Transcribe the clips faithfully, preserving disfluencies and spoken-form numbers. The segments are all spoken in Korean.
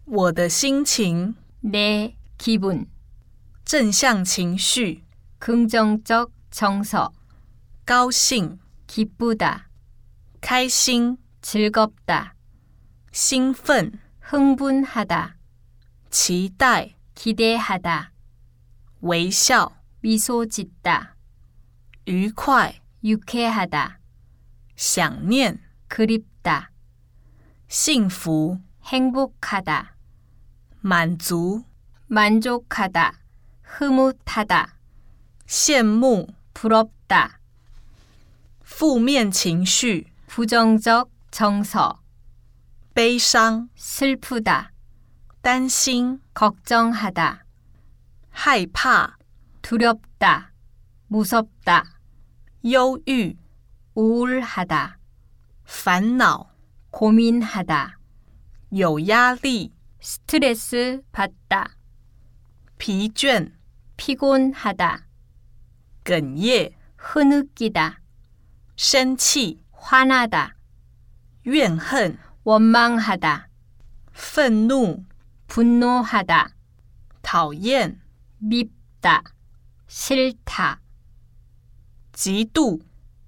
我的心情 내 기분, 正向情绪 긍정적 정서, 高兴 기쁘다, 开心 즐겁다, 兴奋 흥분하다, 期待 기대하다, 微笑 미소 짓다, 愉快 유쾌하다, 想念 그립다, 幸福 행복하다, 满足 만족하다, 흐뭇하다, 羡慕 부럽다, 负面情绪 부정적 정서, 悲伤 슬프다, 担心 걱정하다, 害怕 두렵다, 무섭다, 忧郁 우울하다, 烦恼 고민하다, 有压力 스트레스 받다, 疲倦 피곤하다, 哽咽 흐느끼다, 生气 화나다, 怨恨 원망하다, 愤怒 분노하다, 讨厌 밉다, 싫다, 嫉妒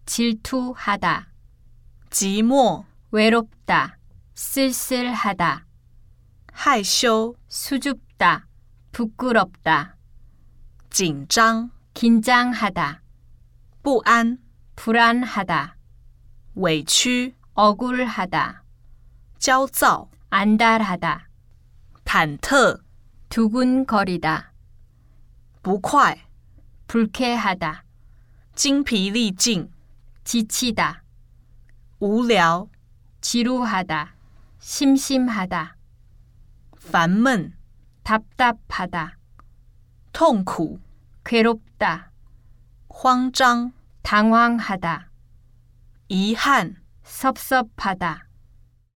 질투하다, 寂寞 외롭다, 쓸쓸하다, 害羞 수줍다, 부끄럽다, 紧张 긴장하다, 不安 불안하다, 委屈 억울하다, 焦躁 안달하다, 忐忑 두근거리다, 不快 불쾌하다, 精疲力尽 지치다, 无聊 지루하다, 심심하다, 烦闷 답답하다, 痛苦 괴롭다, 慌张 당황하다, 遗憾 섭섭하다,